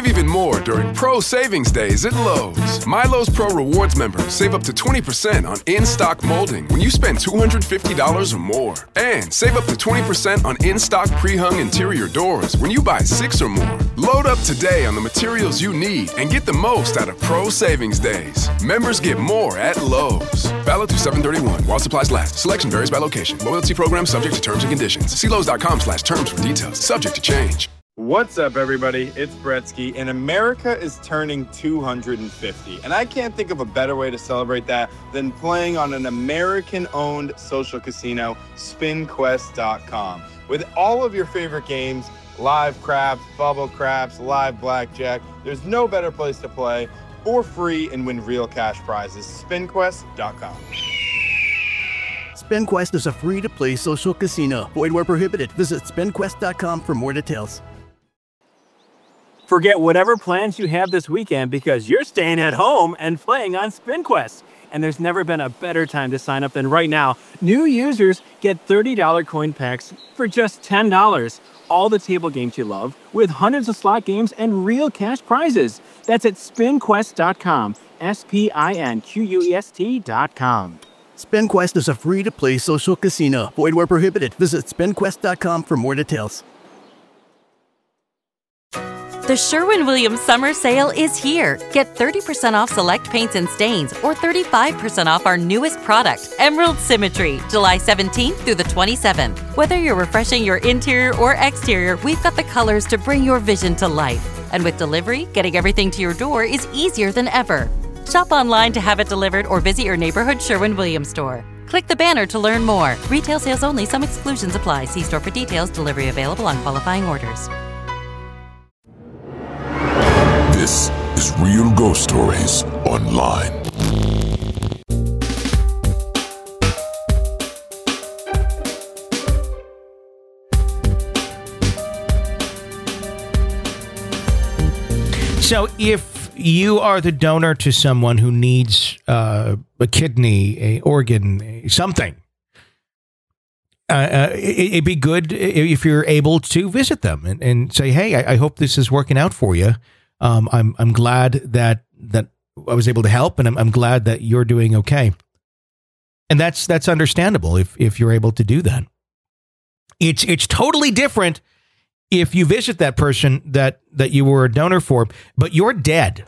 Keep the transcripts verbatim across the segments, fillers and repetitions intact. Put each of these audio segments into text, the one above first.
Save even more during Pro Savings Days at Lowe's. My Lowe's Pro Rewards members save up to twenty percent on in-stock molding when you spend two hundred fifty dollars or more. And save up to twenty percent on in-stock pre-hung interior doors when you buy six or more. Load up today on the materials you need and get the most out of Pro Savings Days. Members get more at Lowe's. Valid through seven thirty-one while supplies last. Selection varies by location. Loyalty program subject to terms and conditions. See Lowe's.com slash terms for details. Subject to change. What's up, everybody? It's Bretsky, and America is turning two hundred fifty. And I can't think of a better way to celebrate that than playing on an American-owned social casino, spin quest dot com. With all of your favorite games, live craps, bubble craps, live blackjack, there's no better place to play for free and win real cash prizes. spin quest dot com. SpinQuest is a free-to-play social casino. Void where prohibited. Visit spin quest dot com for more details. Forget whatever plans you have this weekend because you're staying at home and playing on SpinQuest. And there's never been a better time to sign up than right now. New users get thirty dollars coin packs for just ten dollars. All the table games you love with hundreds of slot games and real cash prizes. That's at spin quest dot com. S P I N Q U E S T dot com. SpinQuest is a free-to-play social casino. Void where prohibited. Visit spin quest dot com for more details. The Sherwin-Williams Summer Sale is here. Get thirty percent off select paints and stains or thirty-five percent off our newest product, Emerald Symmetry, July seventeenth through the twenty-seventh. Whether you're refreshing your interior or exterior, we've got the colors to bring your vision to life. And with delivery, getting everything to your door is easier than ever. Shop online to have it delivered or visit your neighborhood Sherwin-Williams store. Click the banner to learn more. Retail sales only. Some exclusions apply. See store for details. Delivery available on qualifying orders. This is Real Ghost Stories Online. So if you are the donor to someone who needs uh, a kidney, a organ, a something, uh, uh, it, it'd be good if you're able to visit them and, and say, hey, I, I hope this is working out for you. Um, I'm I'm glad that that I was able to help, and I'm I'm glad that you're doing okay. And that's that's understandable if if you're able to do that. It's it's totally different if you visit that person that that you were a donor for, but you're dead,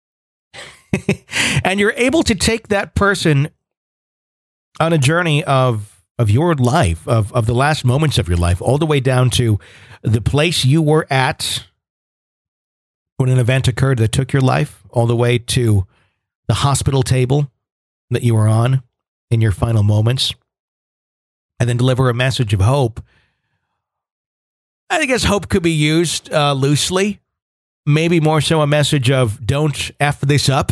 and you're able to take that person on a journey of of your life, of of the last moments of your life, all the way down to the place you were at when an event occurred that took your life, all the way to the hospital table that you were on in your final moments, and then deliver a message of hope. I guess hope could be used uh, loosely, maybe more so a message of don't F this up.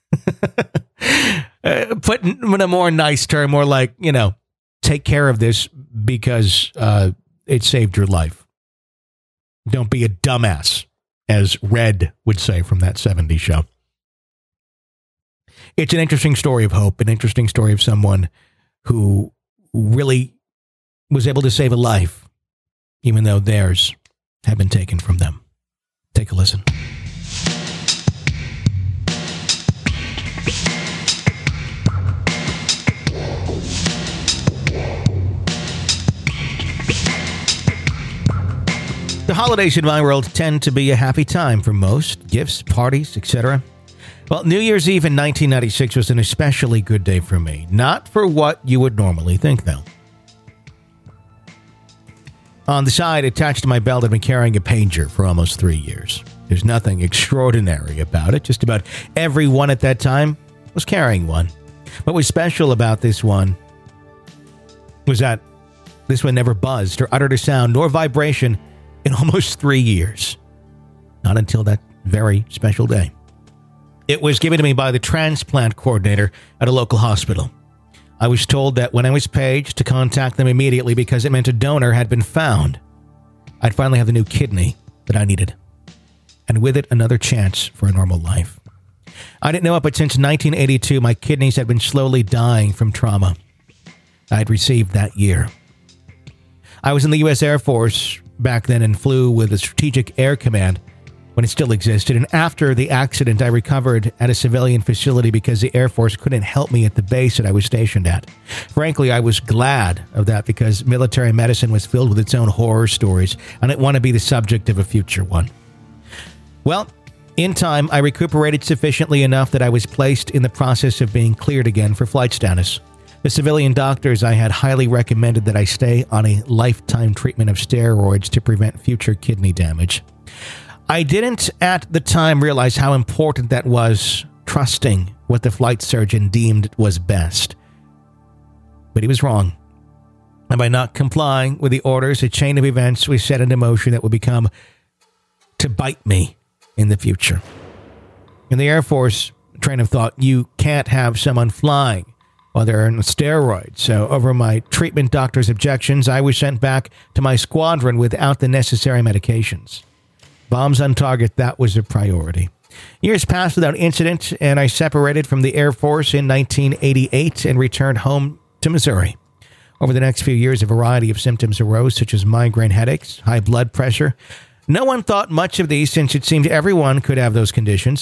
uh, put in a more nice term, more like, you know, take care of this because uh, it saved your life. Don't be a dumbass, as Red would say from that seventies show. It's an interesting story of hope, an interesting story of someone who really was able to save a life, even though theirs had been taken from them. Take a listen. The holidays in my world tend to be a happy time for most. Gifts, parties, et cetera. Well, New Year's Eve in nineteen ninety-six was an especially good day for me. Not for what you would normally think, though. On the side, attached to my belt, I've been carrying a pager for almost three years. There's nothing extraordinary about it. Just about everyone at that time was carrying one. What was special about this one was that this one never buzzed or uttered a sound nor vibration in almost three years. Not until that very special day. It was given to me by the transplant coordinator at a local hospital. I was told that when I was paged to contact them immediately because it meant a donor had been found, I'd finally have the new kidney that I needed. And with it, another chance for a normal life. I didn't know it, but since nineteen eighty-two, my kidneys had been slowly dying from trauma I had received that year. I was in the U S Air Force back then and flew with the Strategic Air Command when it still existed. And after the accident, I recovered at a civilian facility because the Air Force couldn't help me at the base that I was stationed at. Frankly, I was glad of that because military medicine was filled with its own horror stories, and I didn't want to be the subject of a future one. Well, in time, I recuperated sufficiently enough that I was placed in the process of being cleared again for flight status. The civilian doctors I had highly recommended that I stay on a lifetime treatment of steroids to prevent future kidney damage. I didn't at the time realize how important that was, trusting what the flight surgeon deemed was best. But he was wrong. And by not complying with the orders, a chain of events was set into motion that would become to bite me in the future. In the Air Force train of thought, you can't have someone flying while they're on steroids. So over my treatment doctor's objections, I was sent back to my squadron without the necessary medications. Bombs on target, that was a priority. Years passed without incident, and I separated from the Air Force in nineteen eighty-eight and returned home to Missouri. Over the next few years, a variety of symptoms arose, such as migraine headaches, high blood pressure. No one thought much of these since it seemed everyone could have those conditions.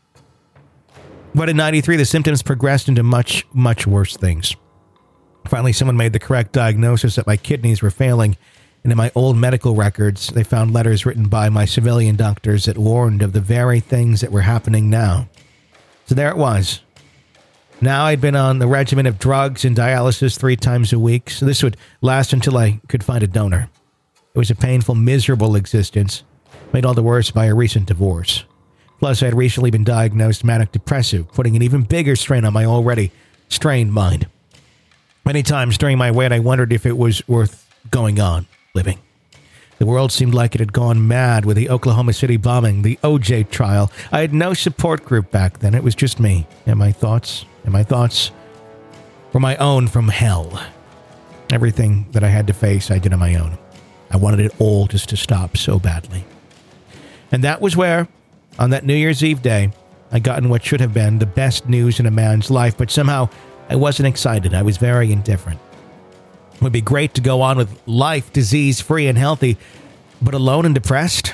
But in ninety-three, the symptoms progressed into much, much worse things. Finally, someone made the correct diagnosis that my kidneys were failing. And in my old medical records, they found letters written by my civilian doctors that warned of the very things that were happening now. So there it was. Now I'd been on the regimen of drugs and dialysis three times a week, so this would last until I could find a donor. It was a painful, miserable existence, made all the worse by a recent divorce. Plus, I had recently been diagnosed manic depressive, putting an even bigger strain on my already strained mind. Many times during my wait, I wondered if it was worth going on living. The world seemed like it had gone mad with the Oklahoma City bombing, the O J trial. I had no support group back then. It was just me and my thoughts, and my thoughts were my own from hell. Everything that I had to face, I did on my own. I wanted it all just to stop so badly. And that was where, on that New Year's Eve day, I got in what should have been the best news in a man's life, but somehow I wasn't excited. I was very indifferent. It would be great to go on with life, disease-free and healthy, but alone and depressed?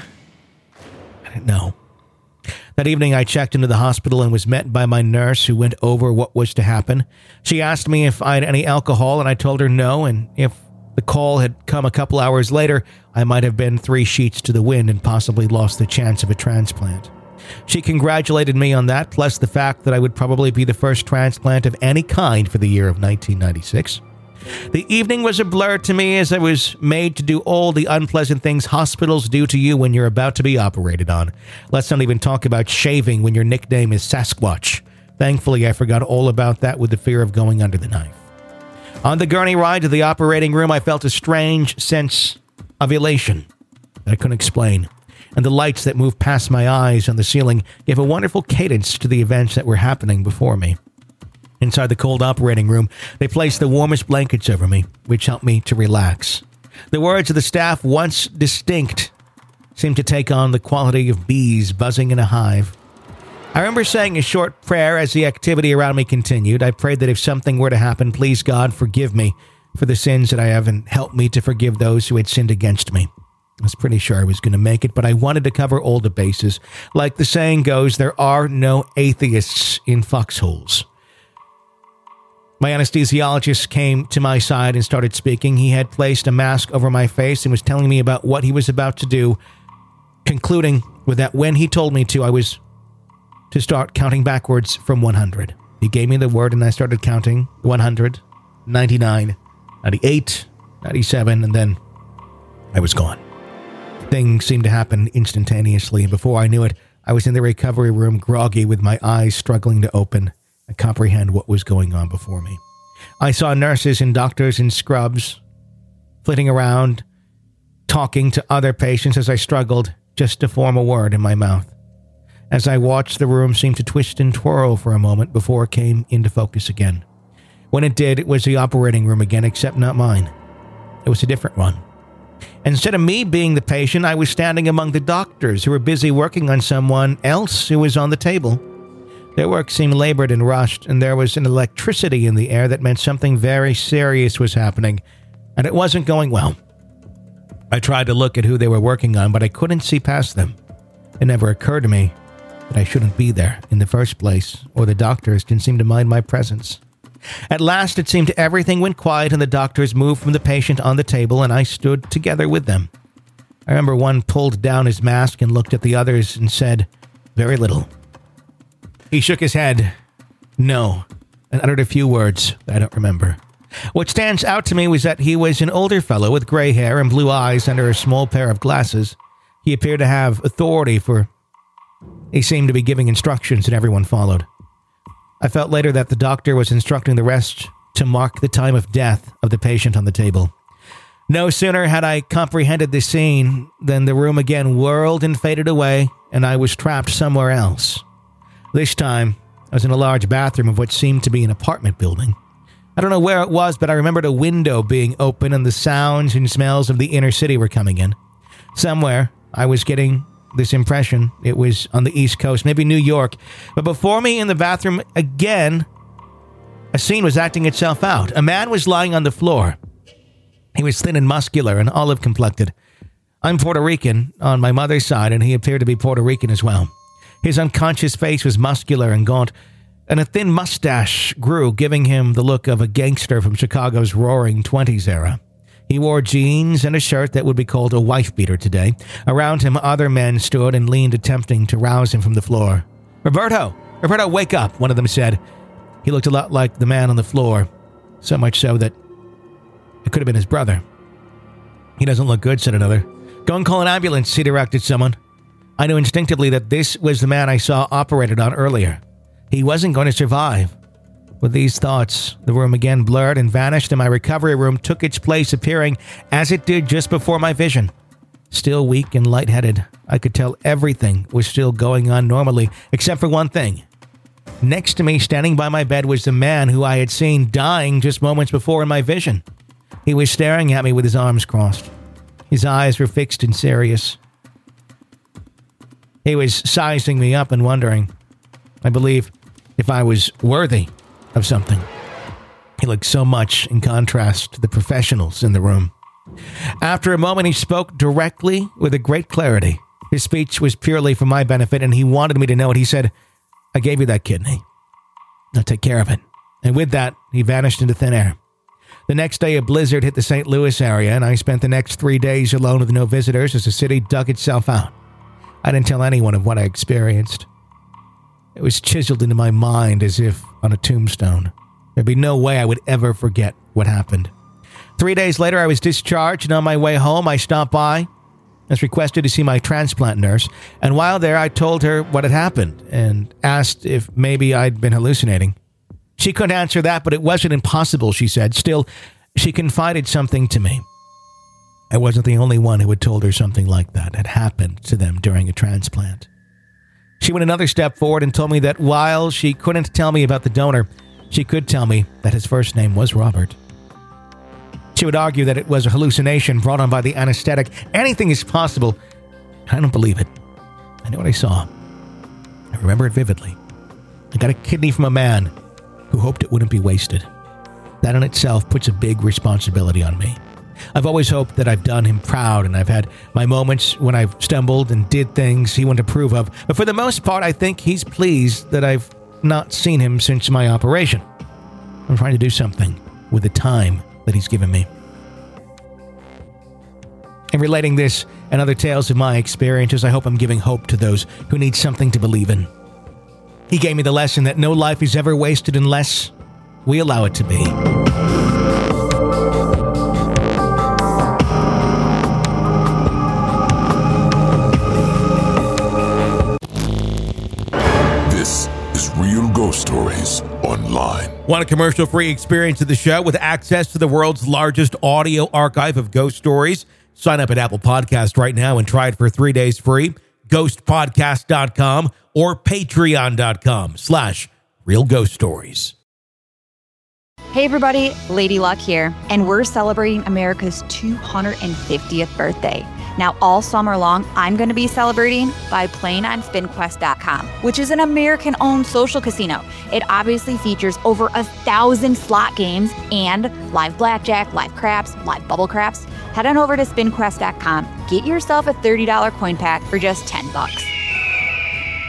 I didn't know. That evening, I checked into the hospital and was met by my nurse who went over what was to happen. She asked me if I had any alcohol, and I told her no, and if the call had come a couple hours later, I might have been three sheets to the wind and possibly lost the chance of a transplant. She congratulated me on that, plus the fact that I would probably be the first transplant of any kind for the year of nineteen ninety-six. The evening was a blur to me as I was made to do all the unpleasant things hospitals do to you when you're about to be operated on. Let's not even talk about shaving when your nickname is Sasquatch. Thankfully, I forgot all about that with the fear of going under the knife. On the gurney ride to the operating room, I felt a strange sense of elation that I couldn't explain, and the lights that moved past my eyes on the ceiling gave a wonderful cadence to the events that were happening before me. Inside the cold operating room, they placed the warmest blankets over me, which helped me to relax. The words of the staff, once distinct, seemed to take on the quality of bees buzzing in a hive. I remember saying a short prayer as the activity around me continued. I prayed that if something were to happen, please God, forgive me for the sins that I have and help me to forgive those who had sinned against me. I was pretty sure I was going to make it, but I wanted to cover all the bases. Like the saying goes, there are no atheists in foxholes. My anesthesiologist came to my side and started speaking. He had placed a mask over my face and was telling me about what he was about to do, concluding with that when he told me to, I was to start counting backwards from one hundred. He gave me the word and I started counting one hundred, ninety-nine, ninety-eight, ninety-seven, and then I was gone. Things seemed to happen instantaneously, and before I knew it, I was in the recovery room, groggy, with my eyes struggling to open and comprehend what was going on before me. I saw nurses and doctors in scrubs flitting around, talking to other patients as I struggled just to form a word in my mouth. As I watched, the room seemed to twist and twirl for a moment before it came into focus again. When it did, it was the operating room again, except not mine. It was a different one. Instead of me being the patient, I was standing among the doctors who were busy working on someone else who was on the table. Their work seemed labored and rushed, and there was an electricity in the air that meant something very serious was happening, and it wasn't going well. I tried to look at who they were working on, but I couldn't see past them. It never occurred to me that I shouldn't be there in the first place, or the doctors didn't seem to mind my presence. At last, it seemed everything went quiet and the doctors moved from the patient on the table, and I stood together with them. I remember one pulled down his mask and looked at the others and said, "Very little." He shook his head, "No," and uttered a few words that I don't remember. What stands out to me was that he was an older fellow with gray hair and blue eyes under a small pair of glasses. He appeared to have authority, for he seemed to be giving instructions and everyone followed. I felt later that the doctor was instructing the rest to mark the time of death of the patient on the table. No sooner had I comprehended the scene than the room again whirled and faded away, and I was trapped somewhere else. This time, I was in a large bathroom of what seemed to be an apartment building. I don't know where it was, but I remembered a window being open and the sounds and smells of the inner city were coming in. Somewhere, I was getting this impression. It was on the East Coast, maybe New York. But before me in the bathroom again, a scene was acting itself out. A man was lying on the floor. He was thin and muscular and olive-complected. I'm Puerto Rican on my mother's side, and he appeared to be Puerto Rican as well. His unconscious face was muscular and gaunt, and a thin mustache grew, giving him the look of a gangster from Chicago's roaring twenties era. He wore jeans and a shirt that would be called a wife-beater today. Around him, other men stood and leaned, attempting to rouse him from the floor. "Roberto! Roberto, wake up!" one of them said. He looked a lot like the man on the floor, so much so that it could have been his brother. "He doesn't look good," said another. "Go and call an ambulance," he directed someone. I knew instinctively that this was the man I saw operated on earlier. He wasn't going to survive. With these thoughts, the room again blurred and vanished, and my recovery room took its place, appearing as it did just before my vision. Still weak and lightheaded, I could tell everything was still going on normally, except for one thing. Next to me, standing by my bed, was the man who I had seen dying just moments before in my vision. He was staring at me with his arms crossed. His eyes were fixed and serious. He was sizing me up and wondering, I believe, if I was worthy of something. He looked so much in contrast to the professionals in the room. After a moment, he spoke directly with a great clarity. His speech was purely for my benefit, and he wanted me to know it. He said, "I gave you that kidney. Now take care of it." And with that, he vanished into thin air. The next day, a blizzard hit the Saint Louis area, and I spent the next three days alone with no visitors as the city dug itself out. I didn't tell anyone of what I experienced. It was chiseled into my mind as if on a tombstone. There'd be no way I would ever forget what happened. Three days later, I was discharged, and on my way home, I stopped by. I was requested to see my transplant nurse, and while there, I told her what had happened and asked if maybe I'd been hallucinating. She couldn't answer that, but it wasn't impossible, she said. Still, she confided something to me. I wasn't the only one who had told her something like that had happened to them during a transplant. She went another step forward and told me that while she couldn't tell me about the donor, she could tell me that his first name was Robert. She would argue that it was a hallucination brought on by the anesthetic. Anything is possible. I don't believe it. I know what I saw. I remember it vividly. I got a kidney from a man who hoped it wouldn't be wasted. That in itself puts a big responsibility on me. I've always hoped that I've done him proud, and I've had my moments when I've stumbled and did things he wouldn't approve of. But for the most part, I think he's pleased that I've not seen him since my operation. I'm trying to do something with the time that he's given me. In relating this and other tales of my experiences, I hope I'm giving hope to those who need something to believe in. He gave me the lesson that no life is ever wasted unless we allow it to be. This is Real Ghost Stories Online. Want a commercial-free experience of the show with access to the world's largest audio archive of ghost stories? Sign up at Apple Podcast right now and try it for three days free. ghost podcast dot com or patreon dot com slash real ghost stories. Hey everybody, Lady Luck here, and we're celebrating America's two hundred fiftieth birthday. Now, all summer long, I'm going to be celebrating by playing on spin quest dot com, which is an American-owned social casino. It obviously features over a thousand slot games and live blackjack, live craps, live bubble craps. Head on over to spin quest dot com, get yourself a thirty dollars coin pack for just ten bucks.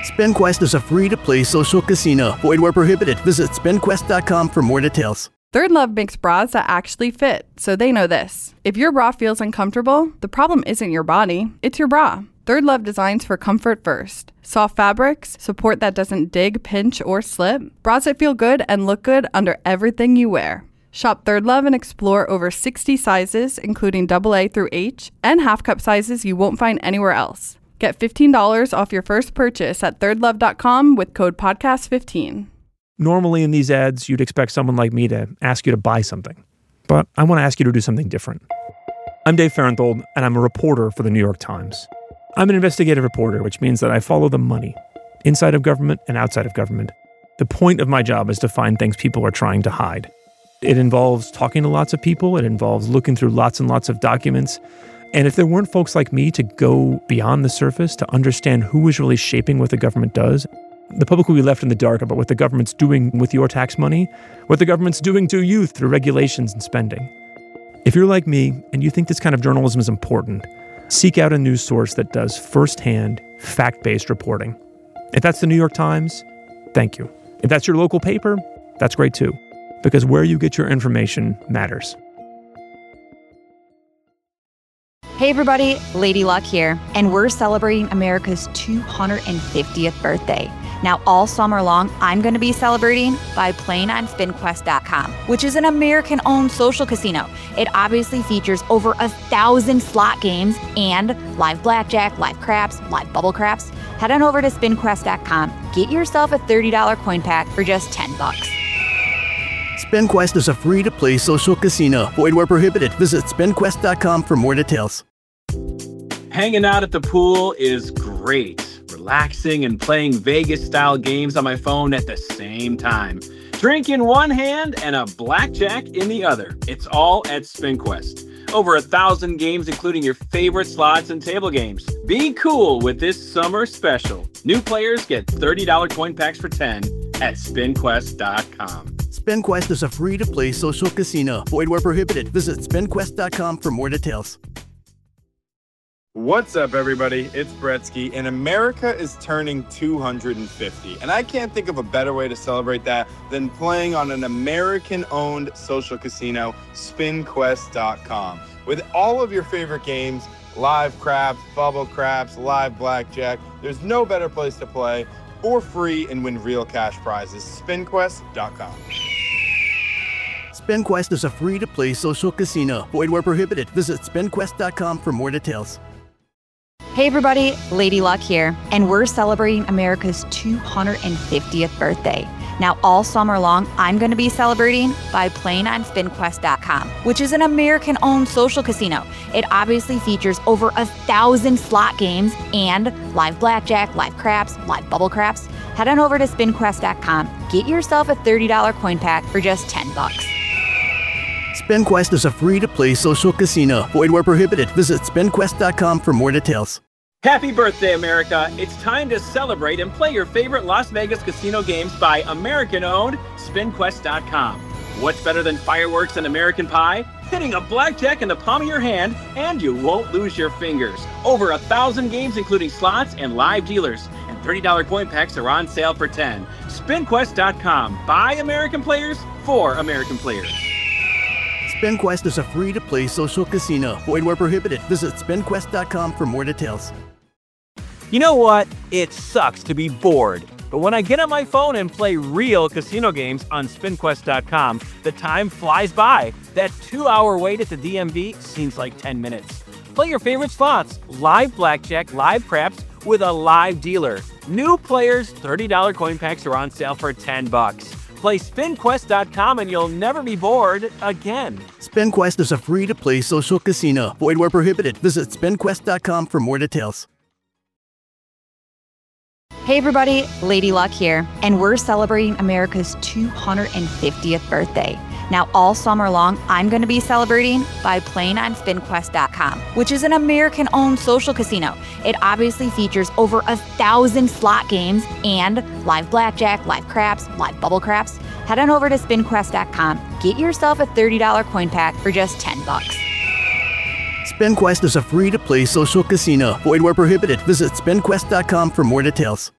SpinQuest is a free-to-play social casino. Void where prohibited. Visit spin quest dot com for more details. Third Love makes bras that actually fit, so they know this. If your bra feels uncomfortable, the problem isn't your body, it's your bra. Third Love designs for comfort first. Soft fabrics, support that doesn't dig, pinch, or slip. Bras that feel good and look good under everything you wear. Shop Third Love and explore over sixty sizes, including double A through H, and half cup sizes you won't find anywhere else. Get fifteen dollars off your first purchase at third love dot com with code podcast fifteen. Normally in these ads, you'd expect someone like me to ask you to buy something. But I want to ask you to do something different. I'm Dave Farenthold, and I'm a reporter for the New York Times. I'm an investigative reporter, which means that I follow the money, inside of government and outside of government. The point of my job is to find things people are trying to hide. It involves talking to lots of people. It involves looking through lots and lots of documents. And if there weren't folks like me to go beyond the surface to understand who is really shaping what the government does, the public will be left in the dark about what the government's doing with your tax money, what the government's doing to you through regulations and spending. If you're like me and you think this kind of journalism is important, seek out a news source that does firsthand, fact-based reporting. If that's the New York Times, thank you. If that's your local paper, that's great too, because where you get your information matters. Hey everybody, Lady Luck here, and we're celebrating America's two hundred fiftieth birthday. Now all summer long, I'm going to be celebrating by playing on spin quest dot com, which is an American-owned social casino. It obviously features over a thousand slot games and live blackjack, live craps, live bubble craps. Head on over to spin quest dot com, get yourself a thirty dollars coin pack for just ten bucks. SpinQuest is a free-to-play social casino. Void where prohibited. Visit spin quest dot com for more details. Hanging out at the pool is great. Relaxing and playing Vegas-style games on my phone at the same time. Drink in one hand and a blackjack in the other. It's all at SpinQuest. Over a thousand games, including your favorite slots and table games. Be cool with this summer special. New players get thirty dollars coin packs for ten at spin quest dot com. SpinQuest is a free-to-play social casino. Void where prohibited. Visit spin quest dot com for more details. What's up, everybody? It's Bretsky, and America is turning two hundred fifty. And I can't think of a better way to celebrate that than playing on an American-owned social casino, spin quest dot com. With all of your favorite games, live craps, bubble craps, live blackjack, there's no better place to play for free and win real cash prizes. spin quest dot com. SpinQuest is a free-to-play social casino. Void where prohibited. Visit spin quest dot com for more details. Hey everybody, Lady Luck here, and we're celebrating America's two hundred fiftieth birthday. Now all summer long, I'm going to be celebrating by playing on spin quest dot com, which is an American-owned social casino. It obviously features over a thousand slot games and live blackjack, live craps, live bubble craps. Head on over to spin quest dot com, get yourself a thirty dollars coin pack for just ten bucks. SpinQuest is a free-to-play social casino. Void where prohibited. Visit spin quest dot com for more details. Happy birthday, America. It's time to celebrate and play your favorite Las Vegas casino games by American-owned spin quest dot com. What's better than fireworks and American pie? Hitting a blackjack in the palm of your hand, and you won't lose your fingers. Over a thousand games, including slots and live dealers. And thirty dollars coin packs are on sale for ten. spin quest dot com. By American players, for American players. SpinQuest is a free-to-play social casino. Void where prohibited. Visit spin quest dot com for more details. You know what? It sucks to be bored. But when I get on my phone and play real casino games on spin quest dot com, the time flies by. That two-hour wait at the D M V seems like ten minutes. Play your favorite slots, live blackjack, live craps, with a live dealer. New players, thirty dollars coin packs are on sale for ten bucks. Play spin quest dot com and you'll never be bored again. SpinQuest is a free-to-play social casino. Void where prohibited. Visit spin quest dot com for more details. Hey everybody, Lady Luck here, and we're celebrating America's two hundred fiftieth birthday. Now all summer long, I'm going to be celebrating by playing on spin quest dot com, which is an American-owned social casino. It obviously features over a thousand slot games and live blackjack, live craps, live bubble craps. Head on over to spin quest dot com, get yourself a thirty dollars coin pack for just ten bucks. SpinQuest is a free-to-play social casino. Void where prohibited. Visit spin quest dot com for more details.